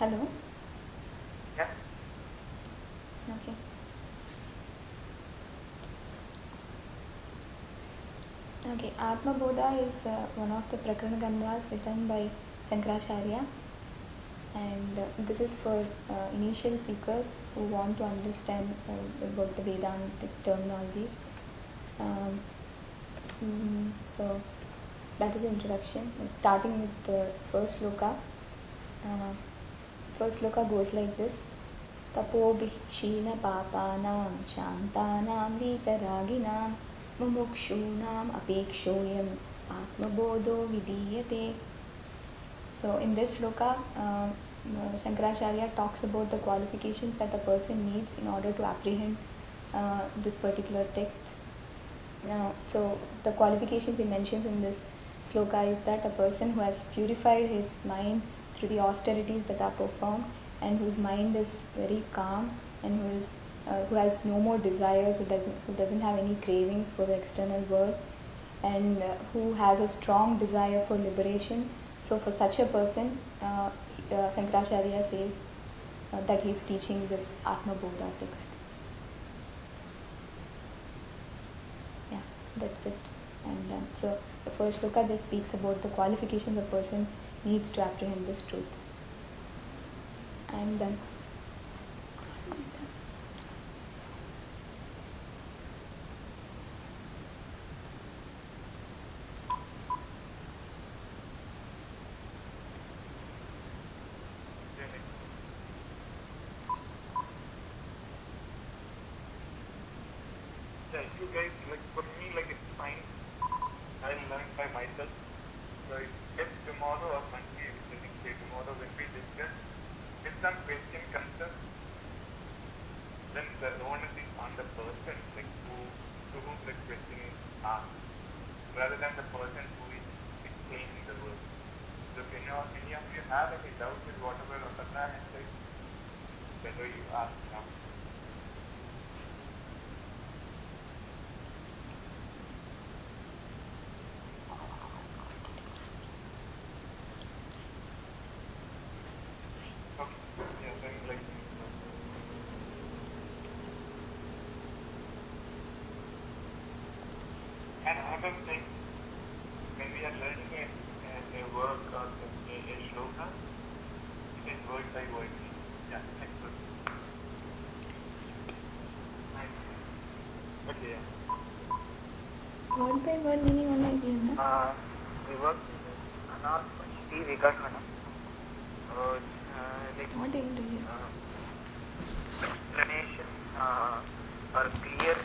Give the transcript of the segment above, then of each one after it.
Hello? Yeah. Okay. Okay, Atma Bodha is one of the Prakarana Granthas written by Shankaracharya, and this is for initial seekers who want to understand about the Vedantic terminologies. So that is the introduction. Starting with the first sloka. First sloka goes like this: Tapobhi Shina Papanam Shantanam Vitaraginam Mumukshunam Apekshoyam Atmabodo Vidiyate. So in this sloka, Shankaracharya talks about the qualifications that a person needs in order to apprehend this particular text. So the qualifications he mentions in this sloka is that a person who has purified his mind through the austerities that are performed, and whose mind is very calm, and who has no more desires, who doesn't have any cravings for the external world, and who has a strong desire for liberation. So for such a person, Shankaracharya says that he is teaching this Atma Bodha text. Yeah, that's it. And so the first sloka just speaks about the qualifications a person needs to apprehend this truth. I am done. Yeah, you guys, like, for me, like, it's fine. I'll learn by myself. So if tomorrow or Monday, the next day, tomorrow when we discuss, if some question comes up, then the onus is on the person, like, to whom the question is asked, rather than the person who is explaining the word. So if any of you have any doubt with whatever Ratna has said, better you ask now. And another thing, when we are learning a work or a shloka, it is word by word. Yeah, next word. Okay, yeah. Word by word meaning only again, no? We work with Anarthashti Vikasana. What do you do here? Explanation or clear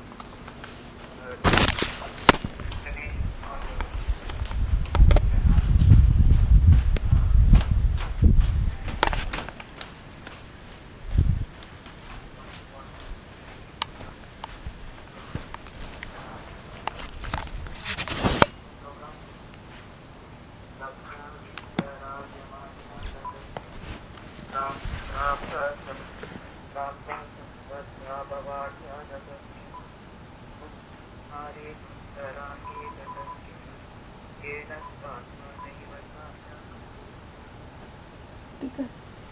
Speaker.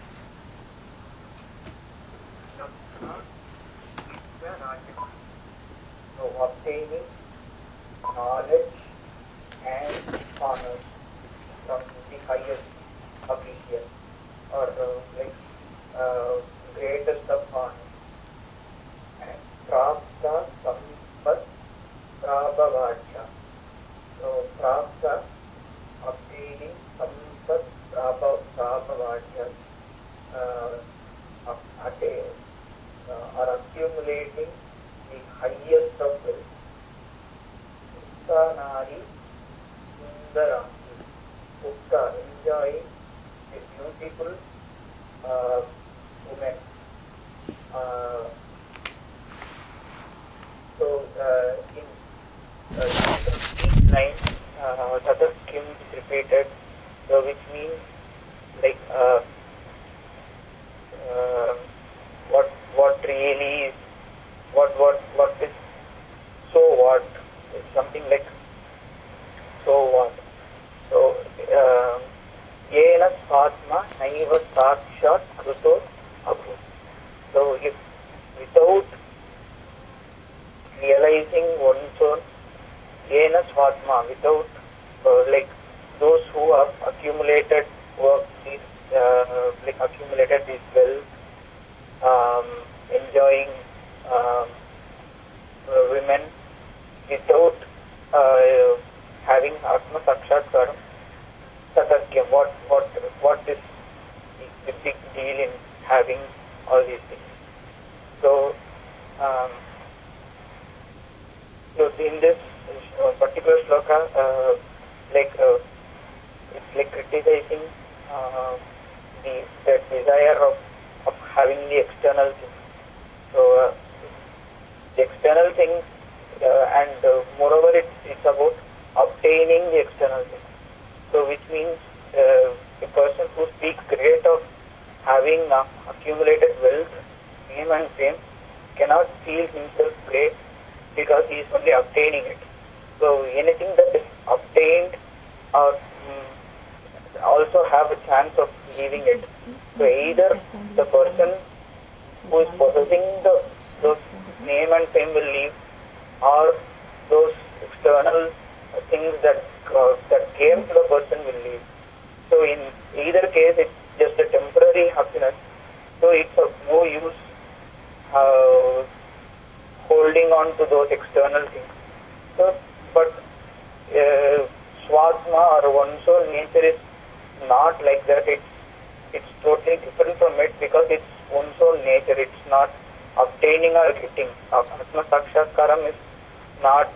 So obtaining knowledge and honor from the highest official or greatest of honor. And prapta sampat prabhavachya. So prapta, obtaining, sampat prabhavachya, attain or accumulating the highest of wealth. Ukta nari sundarangi. Ukta, enjoying a beautiful woman. In each line, Tatas Kim is repeated, so which means like what really is, what is, so what, it's something like so what. So yena atma naiva sakshat kruto abhu. So if without realizing one's own yena swatma, without like those who have accumulated work, accumulated this wealth, enjoying women without having Atma Sakshatkaram, Satakyam, what is the big deal in having all these things? So, so in this particular sloka, it's like criticizing the desire of having the external things. So the external things, and moreover it's about obtaining the external things. So which means a person who speaks great of having accumulated wealth, fame and fame, cannot feel himself great because he is only obtaining it. So anything that is obtained or also have a chance of leaving it. So either the person who is possessing those name and fame will leave, or those external things that came to the person will leave. So in either case, it's just a temporary happiness. So it's of no use holding on to those external things. So, but swatma or one's own nature is not like that. It's totally different from it because it's one's own nature. It's not obtaining or getting. Atma Sakshatkaram is not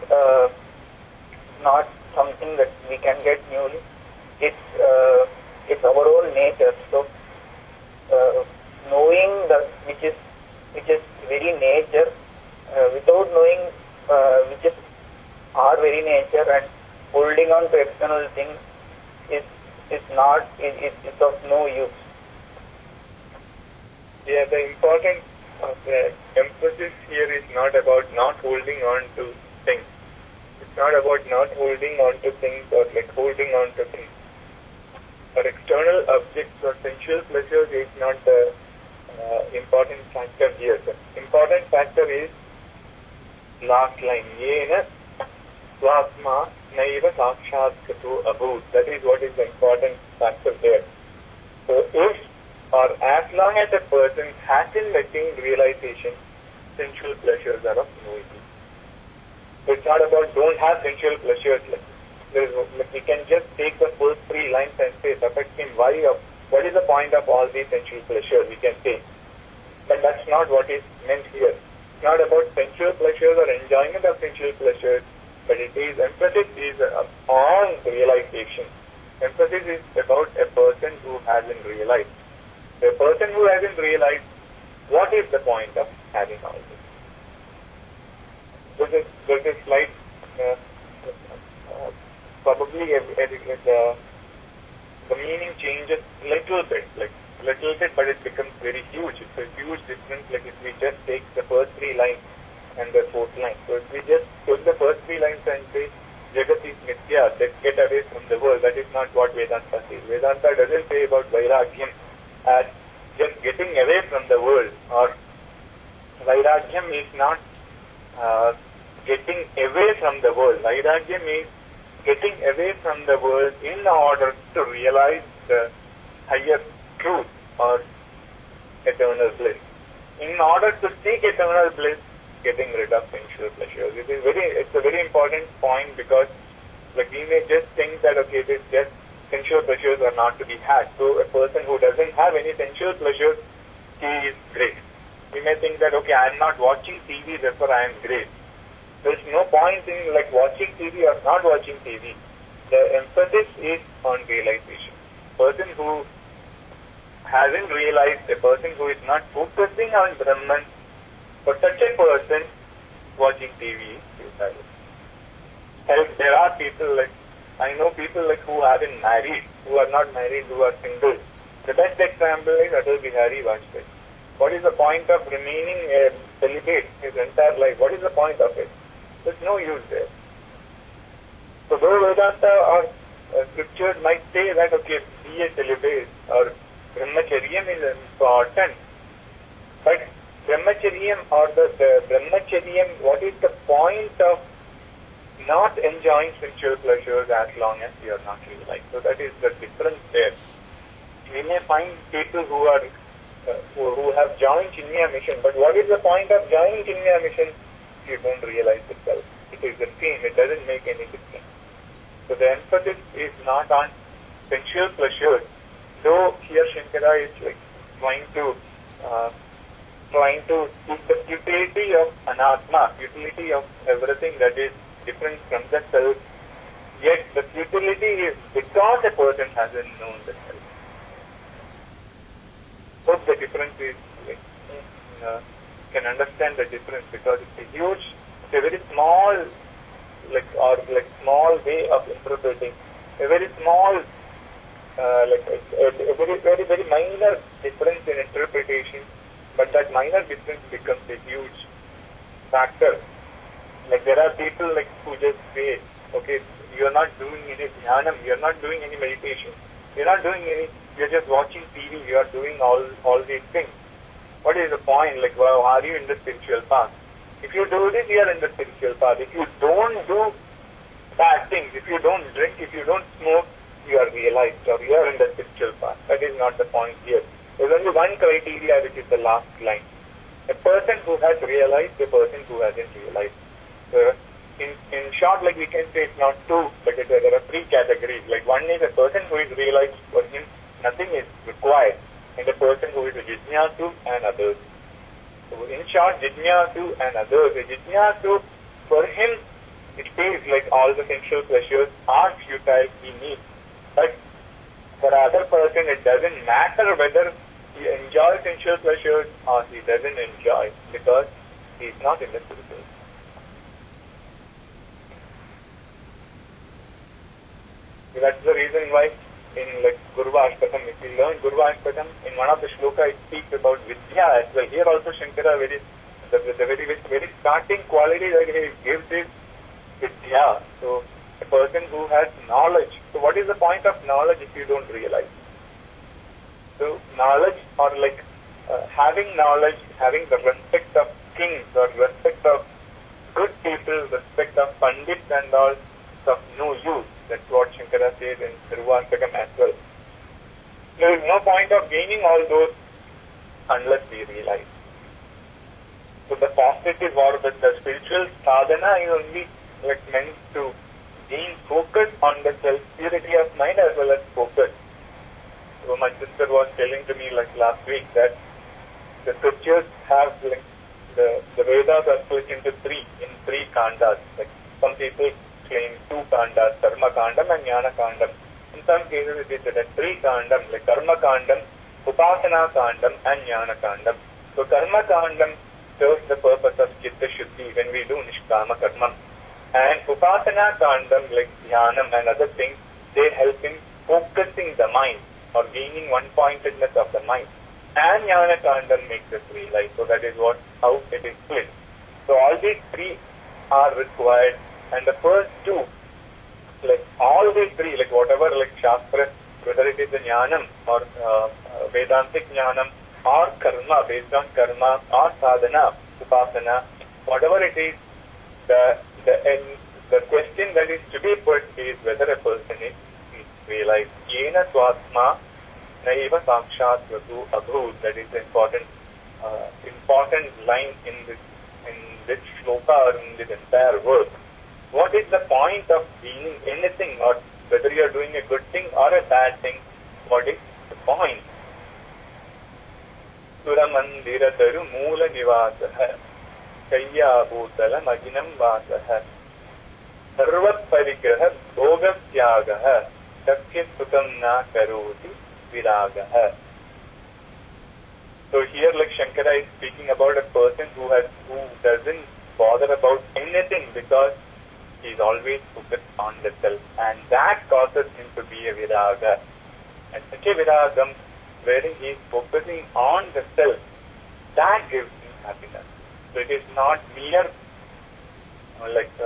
something that we can get newly. It's our own nature. So knowing that which is very nature, without knowing which is our very nature and holding on to external things is of no use. Yeah, the important emphasis here is not about not holding on to things. It's not about not holding on to things or like holding on to things. For external objects or sensual pleasures is not the important factor here. The important factor is last line. Yena swatma naiva sakshat kruto abhut. That is what is the important factor there. So if or as long as a person hasn't attained realization, sensual pleasures are of no use. So it's not about don't have sensual pleasures. We can just take the first 3 lines and say, affecting what is the point of all these sensual pleasures, we can say. But that's not what is meant here. It's not about sensual pleasures or enjoyment of sensual pleasures, but it is, emphasis is on realization. Emphasis is about a person who hasn't realized. A person who hasn't realized what is the point of having all this. There's a slight, probably the meaning changes little bit, but it becomes very huge. It's a huge difference. Like if we just take the first 3 lines and the 4th line. So if we just took the first 3 lines and say, Jagat is Mithya, let's get away from the world, that is not what Vedanta says. Vedanta doesn't say about Vairagyam as just getting away from the world, or Vairagyam is not getting away from the world. Vairagyam is getting away from the world in order to realize the higher truth or eternal bliss. In order to seek eternal bliss, getting rid of sensual pleasures. It's a very important point because like we may just think that okay, it is just sensual pleasures are not to be had. So a person who doesn't have any sensual pleasures, he is great. We may think that okay, I am not watching TV, therefore I am great. There is no point in like watching TV or not watching TV. The emphasis is on realization. Person who hasn't realized, a person who is not focusing on Brahman, for such a person, watching TV is futile. There are people like, I know people like who have been married, who are not married, who are single. The best example is Atal Bihari Vajpayee. What is the point of remaining a celibate his entire life? What is the point of it? There's no use there. So though Vedanta or scriptures might say that, okay, be a celibate or Brahmacharyam is important. But Brahmacharyam or the Brahmacharyam, what is the point of not enjoying sensual pleasures as long as you are not realized? So that is the difference there. We may find people who are who have joined Chinmaya mission, but what is the point of joining Chinmaya mission if you don't realize itself? It is the same, it doesn't make any difference. So the emphasis is not on sensual pleasures, though here Shankara is like trying to keep the utility of anatma, utility of everything that is different from the self, yet the utility is because a person hasn't known the self. Hope the difference is, can understand the difference, because it's a huge, it's a very small, small way of interpreting, a very small, a very minor difference in interpretation, but that minor difference becomes a huge factor. Like there are people like who just say, okay, you are not doing any dhyanam, you are not doing any meditation, you are not doing any, you are just watching TV, you are doing all these things. What is the point? Like, wow, are you in the spiritual path? If you do this, you are in the spiritual path. If you don't do bad things, if you don't drink, if you don't smoke, you are realized or you are in the spiritual path. That is not the point here. There is only one criteria, which is the last line. A person who has realized, a person who hasn't realized. In short, like we can say it's not two, but there are three categories. Like one is a person who is realized, for him nothing is required, and a person who is a jijñāsu and others. So in short, jijñāsu and others. A jijñāsu, for him, it feels like all the sensual pleasures are futile, he needs. But for other person, it doesn't matter whether he enjoys sensual pleasures or he doesn't enjoy, because he is not in the spiritual. So that's the reason why in like Gurva Ashpatam, if you learn Gurva Ashpatam, in one of the shloka it speaks about Vidya as well. Here also Shankara, the very starting quality that he gives is Vidya. So a person who has knowledge. So what is the point of knowledge if you don't realize? So knowledge, or like having knowledge, having the respect of kings or respect of good people, respect of pandits and all, is of no use. That's what Shankara says in Dhruvaspakam as well. There is no point of gaining all those unless we realize. So the positive or the spiritual sadhana is only like meant to gain focus on the self-purity of mind as well as focus. So my sister was telling to me like last week that the scriptures have like the Vedas are split into three kandas. Like some people claim two kandas, Karma Kandam and Jnana Kandam. In some cases it is three kandam, like Karma Kandam, Upasana Kandam and Jnana Kandam. So Karma Kandam serves the purpose of Chitta Shuddhi when we do Nishkama Karma. And Upasana Kandam, like Dhyanam and other things, they help in focusing the mind or gaining one-pointedness of the mind. And Jnana Kandam makes us realize. So that is how it is split. So all these three are required. And the first two, like all these three, like whatever, like Shastra, whether it is the Jnanam or Vedantic Jnanam or Karma, based on Karma or Sadhana, Upasana, whatever it is, the question that is to be put is whether a person is realized. Yena swatma naiva sakshat vatu abhut. That is the important line in this shloka or in this entire work. What is the point of being anything, or whether you are doing a good thing or a bad thing? What is the point? Suramandira taru moola nivasaha kayya bhutalam ajinam vasaha sarvat parigraha bhogasyagaha shakya sutam na karoti viragaha. So here like Shankara is speaking about a person who doesn't bother about anything because he is always focused on the self, and that causes him to be a viraga. And such a viragam, wherein he is focusing on the self, that gives him happiness. So it is not mere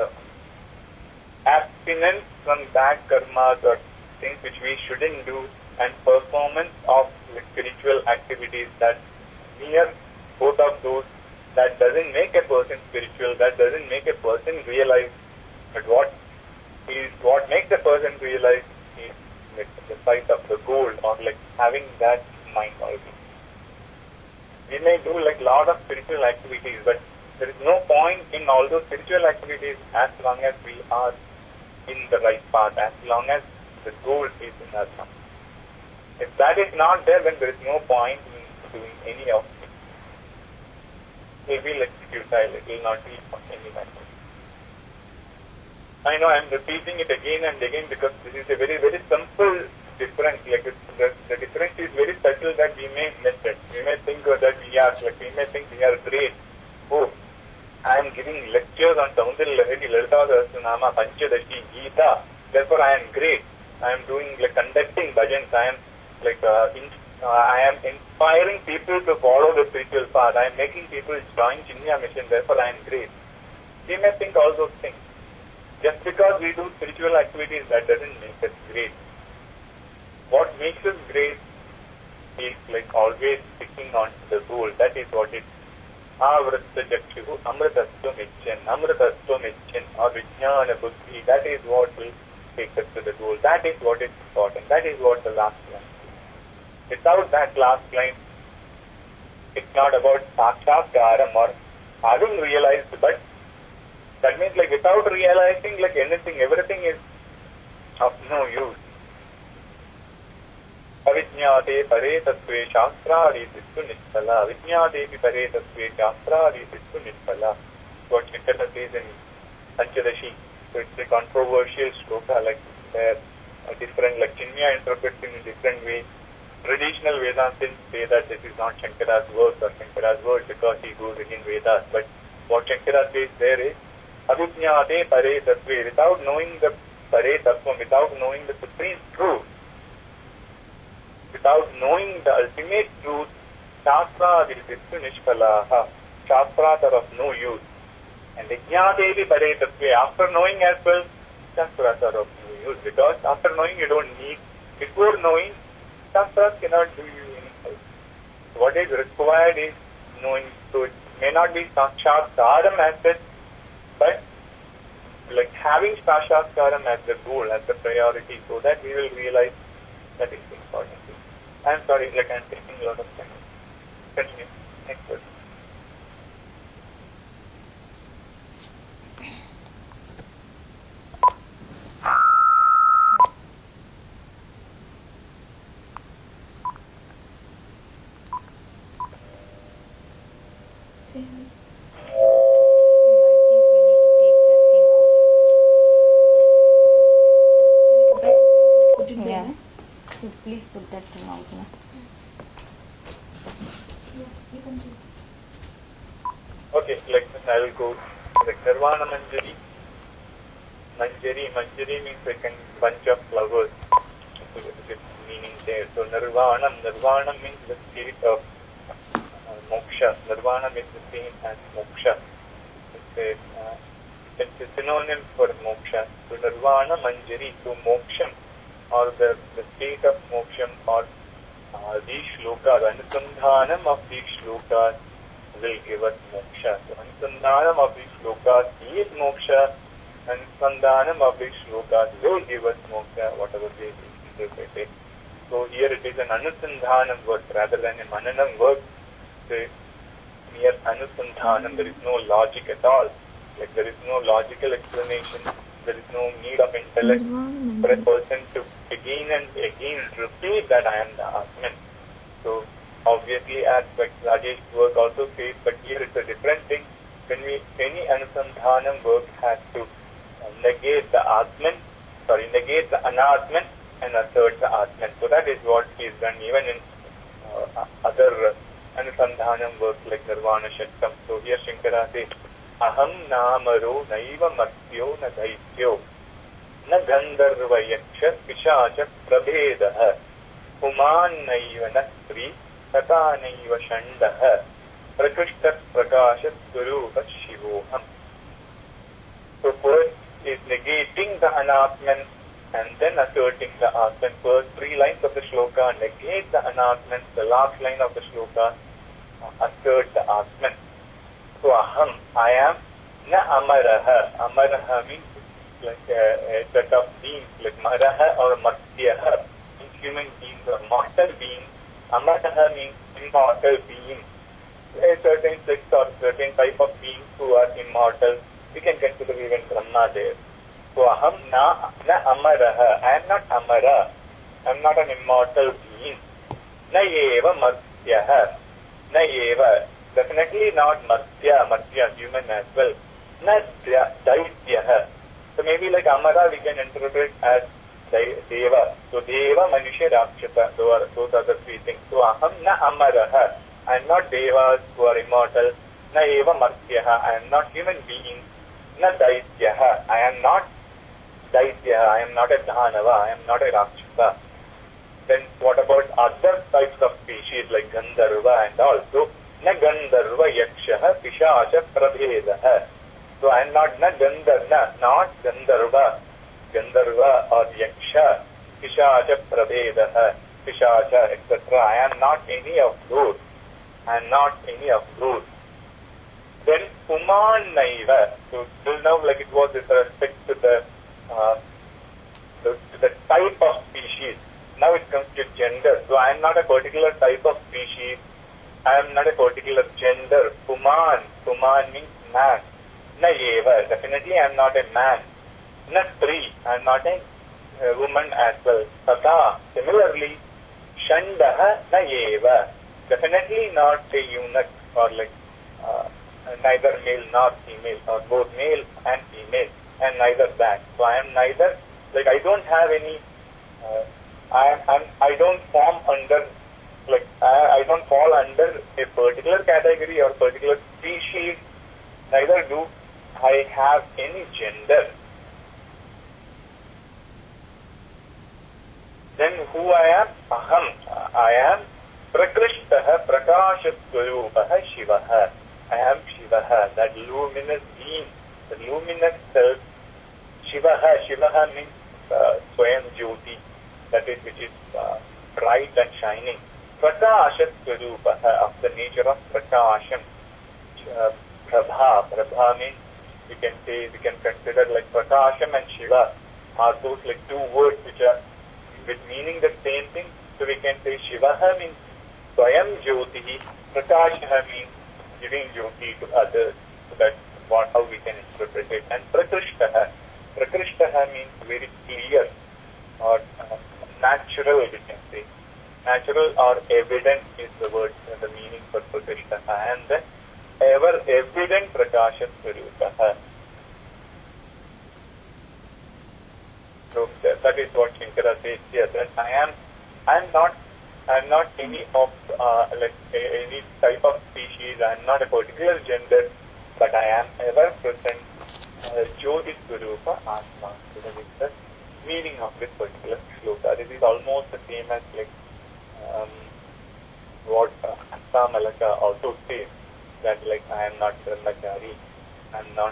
abstinence from bad karmas or things which we shouldn't do, and performance of spiritual activities, that mere both of those, that doesn't make a person spiritual, that doesn't make a person realize. But what makes a person realize is like the sight of the goal, or like having that mind always. We may do like lot of spiritual activities, but there is no point in all those spiritual activities as long as we are in the right path, as long as the goal is in our mind. If that is not there, then there is no point in doing any of it. It will be like futile, it will not be of any matter. I know I am repeating it again and again because this is a very, very simple difference. Like the difference is very subtle that we may miss it. We may think that we may think we are great. Oh, I am giving lectures on Saundara Lahari, Lalita Sahasranama, Panchadashi, Gita. Therefore, I am great. I am doing like conducting bhajans. I am like I am inspiring people to follow the spiritual path. I am making people join Chinya mission. Therefore, I am great. We may think all those things. Just because we do spiritual activities, that doesn't make us great. What makes us great is like always sticking on to the goal. That is what it is. Avritta Jakshu, Amritattvam Icchen, or Vijnana Buddhi. That is what will take us to the goal. That is what is important. That is what the last line is. Without that last line, it's not about Sakshakaram or having realized, but that means like without realizing like anything, everything is of no use. Avijñāte pare tattve shastrādi sittu nishpala. Avijñātepi pare tattve shastrādi sittu nishpala. What Shankara says in Panchadashi. So it's a controversial shloka, like where different, like Chinmaya interprets in a different way. Traditional Vedantins say that this is not Shankara's words or Shankara's words because he goes in Vedas. But what Shankara says there is Avijñāte pare tattve. Without knowing the pare tattvam, without knowing the supreme truth, without knowing the ultimate truth, Shastra vidittu nishpalaha. Shastras are of no use. And Vijñātevi pare tattve. After knowing as well, Shastras are of no use. Because after knowing you don't need. Before knowing, Shastras cannot do you any help. What is required is knowing. So it may not be Sakshatkaram as such, but like having Sakshatkaram as the goal, as the priority, so that we will realize that is important. I am sorry, like I am taking a lot of time. Continue. Next word. Please put that thing out now. Okay, like I will go like Nirvana Manjari. Manjari means like a bunch of flowers. So there's meaning there. So Nirvana means the state of moksha. Nirvana means the same as moksha. It's a synonym for moksha. So Nirvana Manjari, so moksham, or the state of moksham, or these shlokas, anusandhanam of these shlokas will give us moksha. So anusandhanam of these shlokas is moksha, anusandhanam of these shlokas will give us moksha, whatever they interpret it. So here it is an anusandhanam work rather than a mananam work. So mere anusandhanam, there is no logic at all. Like there is no logical explanation. There is no need of intellect for a person to again and again repeat that I am the Atman. So obviously, as Rajesh's work also says, but here it's a different thing. When any Anusandhanam work has to negate the Anatman and assert the Atman. So that is what is done even in other Anusandhanam works like Nirvana Shatkam. So here Shankara says, Aham namaro naiva marsyo na daityo na gandharva yaksha pishacha prabhedah uman naiva nasri tata naiva shandah prakushta prakasha surupa shivoham. So first is negating the anatman and then asserting the Atman. First 3 lines of the shloka negate the Anatman. The last line of the shloka assert the Atman. So aham, I am, na amaraha. Amaraha means like a set of beings, like maraha or marsyaha, means human beings or mortal beings. Amaraha means immortal beings. A certain sex or certain type of beings who are immortal. We can consider even Brahma there. So aham na amaraha. I am not amara. I am not an immortal being. Na eva marsyaha. Na eva. Definitely not marsya. Marsya, human as well. Na daityaha. So maybe like amara we can interpret as deva. So deva, manusya, rakshasa. Those are the 3 things. So aham na amaraha. I am not devas who are immortal. Na eva marsyaha. I am not human beings. Na daityaha. I am not daityaha. I am not a dhanava. I am not a rakshasa. Then what about other types of species like Gandharva and all? So na Gandharva yakshaha pishacha prabhedaha. So I am not Gandharva, not Gandharva. Gandharva or yaksha, pishacha prabhedaha, pishacha, etc. I am not any of those. I am not any of those. Then Puman Naiva. So till now, like it was with respect to the type of species. Now it comes to gender. So I am not a particular type of species. I am not a particular gender. Puman. Puman means man. Na eva. Definitely I am not a man. Na stri. I am not a woman as well. Tata. Similarly, Shandaha na eva. Definitely not a eunuch or like neither male nor female or both male and female and neither that. So I am neither, like I don't have any, I don't form under, like I don't fall under a particular category or particular species, neither do I have any gender. Then who I am? Aham. I am Prakrishtaha Prakashaswarupaha Shivaha. I am Shivaha, that luminous being, the luminous self. Shivaha. Shivaha means Swayam Jyoti, that is which is bright and shining. Prakashaswarupaha, of the nature of Prakasham. Prabha. Prabha means we can consider like Prakasham and Shiva are those like 2 words which are with meaning the same thing. So we can say Shivaha means Swayam Jyoti, Prakashaha means giving Jyoti to others. So that's how we can interpret it. And Prakrishtaha. Prakrishtaha means very clear or natural, we can say. Natural or evident is the word, the meaning for Prakrishtaha. And then ever evident Prakasha Swarupaha. So that is what Shankara says here. That I am not any of any type of species. I am not a particular gender, but I am ever present. Jyoti Swarupa Atma. So that is the meaning of this particular shloka. This is almost the same as like what Asamalaka also says, that like I am not Brahmachari. I'm not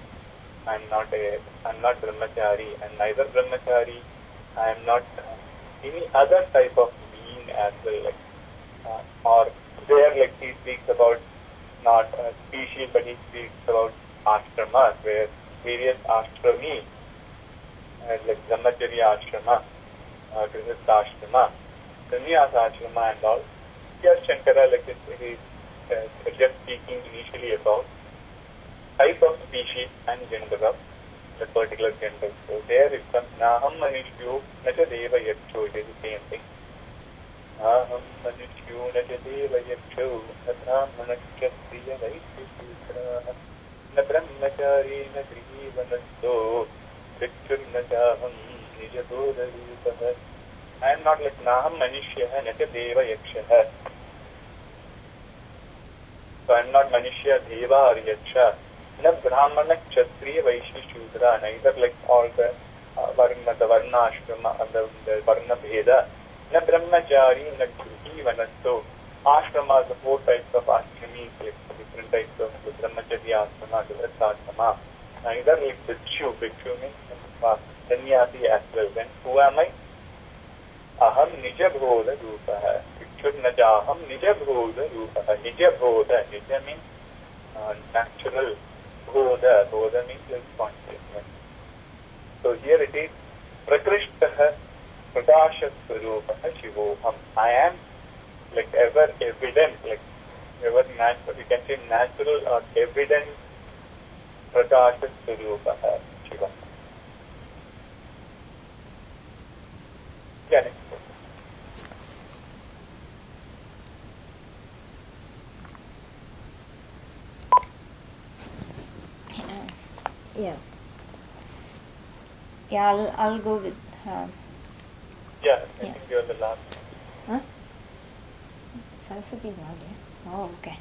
Brahmachari, and neither Brahmachari. I am not any other type of being as well. Like, or there, like he speaks about not species, but he speaks about ashramas, where various ashrami, like Brahmacharya ashrama, Grihastha ashrama, Sannyasa ashrama, and all. Here, Shankara, like he is just speaking initially about type of species and gender of the particular gender. So there it comes Naham Manishyo Nacha Deva Yaksho. It is the same thing. Naham Manishyo Nacha Deva Yaksho Natha Manakshasriya Vaishya Na Brahmachari Na Grihi Vanasto Vikshur Nachaham Nijato Darupaha. I am not like Naham Manishya Nacha Deva Yaksha. So I am not Manishya, Deva or Yaksha. Na Brahmana, Kshatriya, Vaishya, Shudra, neither like all the Varna Ashrama, the Varna Bheda. Na Brahmachari, na Grihi Vanasto. Ashramas, the 4 types of ashramis, like different types of the Brahmacharya ashrama, Grihastha ashrama. Neither like Bhikshu. Bhikshu means sannyasi as well. Then who am I? Aham nijabodha rupaha. Ichudnajaham nijabodha rupaha. Nijabodha. Nija means natural. Bodha. Bodha means like consciousness. So here it is Prakrishtaha Prakashasvarupaha Shivoham. I am like ever evident, like ever natural, you can say natural or evident Prakashasvarupaha Shiva. Yeah, next. Yeah. Yeah, I'll go with. Yeah, I think you're the last. Huh? Saraswati is not there. Oh, okay.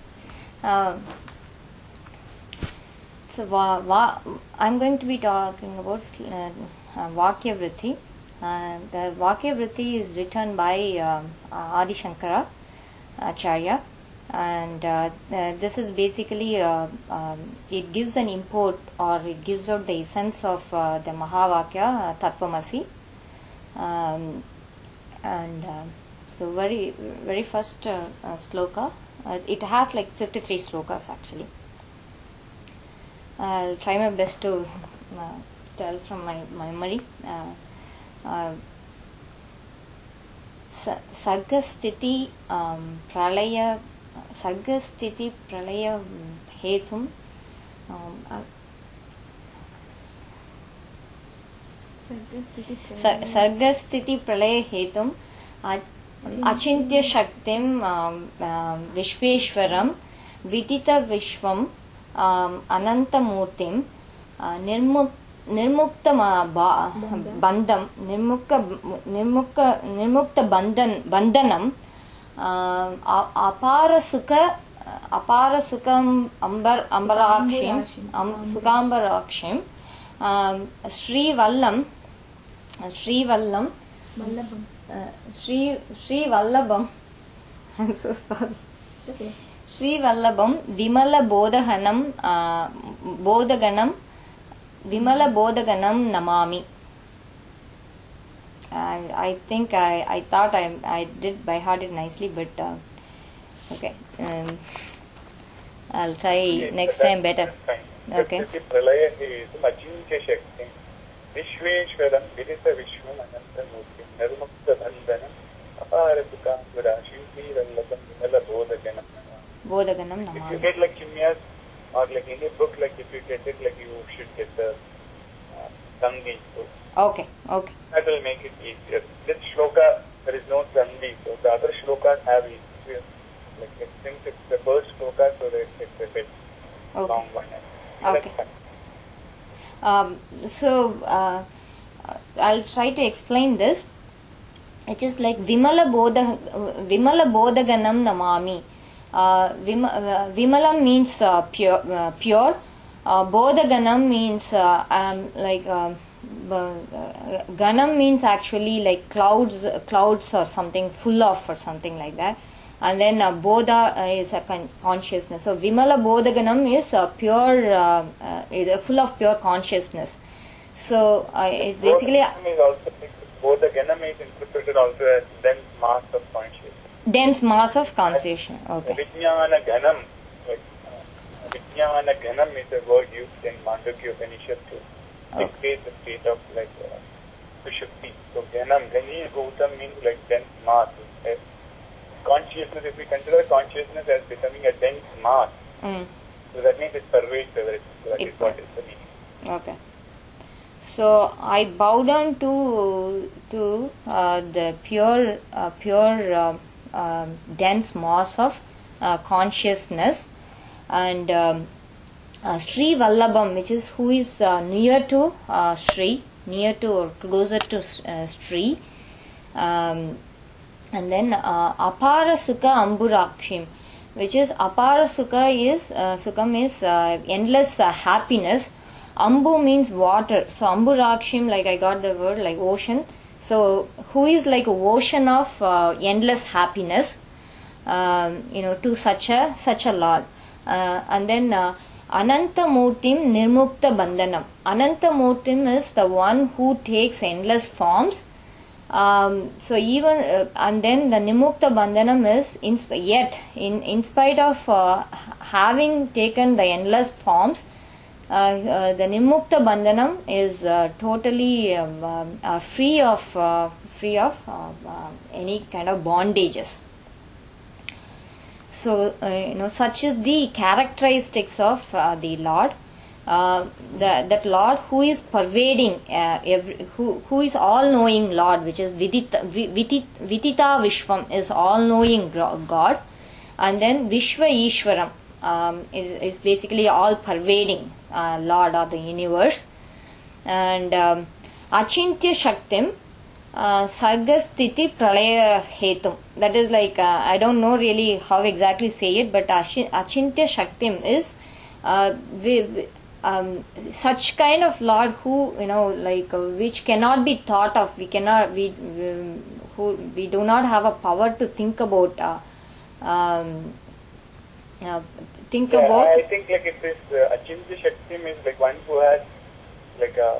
So I'm going to be talking about Vakya Vritti. The Vakya Vritti is written by Adi Shankara Acharya, and this is basically it gives an import, or it gives out the essence of the Mahavakya Tattvamasi, and so very first sloka. It has like 53 slokas actually. I'll try my best to tell from my memory. Sargasthiti pralaya hetum Sargasthiti pralaya hetum Achintya Shaktim Vishveshwaram Vidita Vishwam Ananta Murtim Nirmukta Bandam Nirmukta Bandanam Apara Sukam Sukambarakshim Sri Vallam Sri Vallabham. I'm so sorry. Okay. Sri Vallabham Vimala Bodhaganam Namami. I think I thought I did by heart it nicely, but okay. I'll try next time better. Okay. Pralaya is Achintya Shakti. Vishveshwaram Vidita Vishwam Ananta Murti Nirmukta Bandhanam Apara Sukambarashi Sri Vallabham Vimala Bodhaganam Namami. If you get like Chimyas or like any book, like if you get it, like you should get the Sanghi. Okay. That will make it easier. This shloka, there is no Sanghi, so the other shlokas have it. Like since it's the first shloka, so it's a bit long one. Okay. So I'll try to explain this. It is like Vimala Bodhaganam Namami. Vimala means pure. Bodhaganam means Ganam means actually like clouds or something, full of or something like that. And then Bodha is a consciousness. So Vimala Bodhaganam is pure, full of pure consciousness. So it's basically Bodhaganam is interpreted also as dense mass of consciousness. Dense mass of consciousness. Okay. Vijnana Ganam, like Vijnana Ganam is a word used in Mandukya Upanishad to dictate the state of like Sushupti. So Ganam, Gani Bhutam means like dense mass. Consciousness, if we consider consciousness as becoming a dense mass, so that means it's pervasive. That is what is the meaning. Okay. So I bow down to the pure dense mass of consciousness, and Sri Vallabham, which is who is near to Sri, near to or closer to Sri. And then Apara Sukha Amburakshim, which is Apara Sukha is Sukham is endless happiness. Ambu means water, so Amburakshim, like I got the word like ocean. So who is like an ocean of endless happiness, to such a Lord. And then Anantamurtim Nirmukta Bandhanam. Anantamurtim is the one who takes endless forms. So even and then the Nimukta Bandhanam is in spite of having taken the endless forms, the Nimukta Bandhanam is totally free of any kind of bondages. So such is the characteristics of the Lord. That Lord who is pervading, who is all-knowing Lord, which is Vidita Vishwam, is all-knowing God, and then Vishva Ishwaram is basically all-pervading Lord of the universe, and Achintya Shaktim Sargasthiti Pralaya Hetum. That is like I don't know really how exactly say it, but Achintya Shaktim is such kind of Lord who which cannot be thought of. We do not have a power to think about. I think like it is Achintya Shaktim is like one who has like a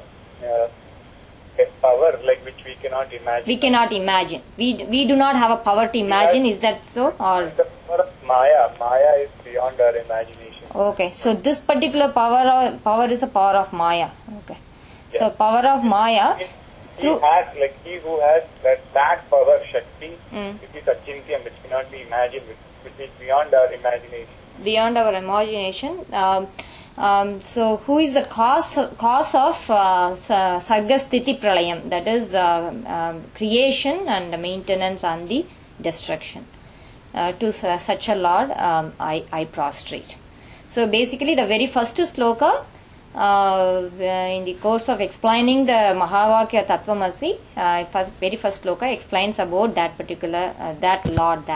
power like which we cannot imagine. We cannot imagine. We do not have a power to imagine. Is that so? Or the power of Maya. Maya is beyond our imagination. Okay, so this particular power is a power of Maya. Okay, yeah. So power of Maya. He has like he who has that power Shakti, which is Achintyam, which cannot be imagined, which is beyond our imagination. Beyond our imagination. So who is the cause of Sargasthiti Pralayam? That is creation and maintenance and the destruction. To such a Lord, I prostrate. So basically, the very first sloka in the course of explaining the Mahavakya Tattvamasi, very first sloka explains about that particular that Lord,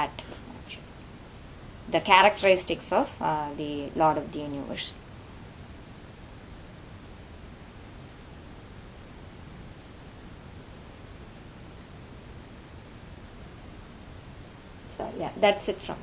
the characteristics of the Lord of the universe. So yeah, that's it from me.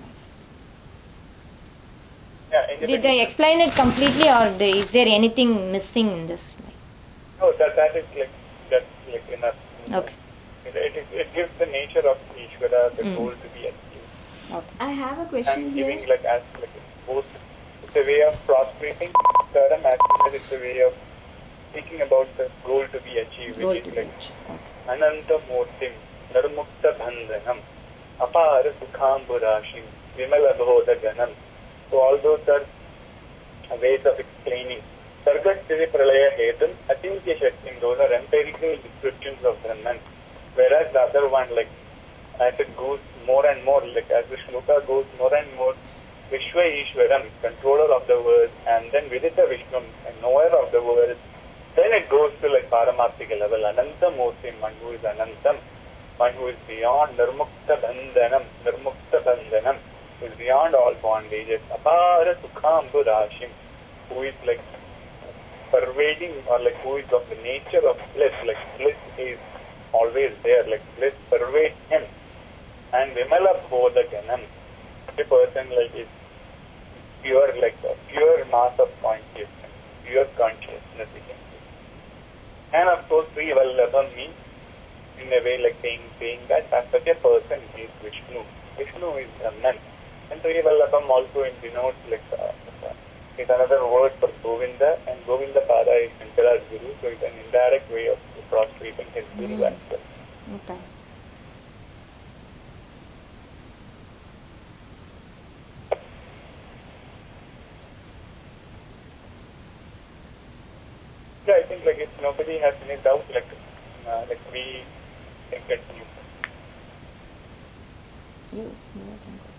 Did I explain it completely, or is there anything missing in this? No, that is like enough. Okay. It gives the nature of Ishvara, the goal to be achieved. Okay. I have a question and here. giving as both, it's a way of prostrating Dharam as well as it's a way of thinking about the goal to be achieved, which is like Ananta Murtim, Narmukta Bandhanam, Apara Sukhamburashim, Vimala Bhodaganam. So all those are ways of explaining. Sargasthiti Pralaya Hetum, Achintya Shaktim, those are empirical descriptions of Brahman. Whereas the other one, like as it goes more and more, like as the shloka goes more and more, Vishwa Ishwaram, controller of the world, and then Vidita Vishwam, and knower of the world. Then it goes to like Paramarthika level, Ananta Murtim, one who is Anantam, one who is beyond Nirmukta Bandhanam, who is beyond all bondages, Apara Sukhambu Rashim, who is like pervading, or like who is of the nature of bliss, like bliss is always there, like bliss pervades him. And Vimala Bodhaganam, a person like is pure, like a pure mass of consciousness, pure consciousness, you can say. And of course, Sri Vallabham means, in a way, like saying that as such a person is Vishnu. Vishnu is Brahman. And Sri Vallabham also denotes like it's another word for Govinda, and Govinda Pada is Shankara's Guru, so it's an indirect way of prostrating his Guru as well. Okay. Yeah, I think like if nobody has any doubt, like we can continue. You can go.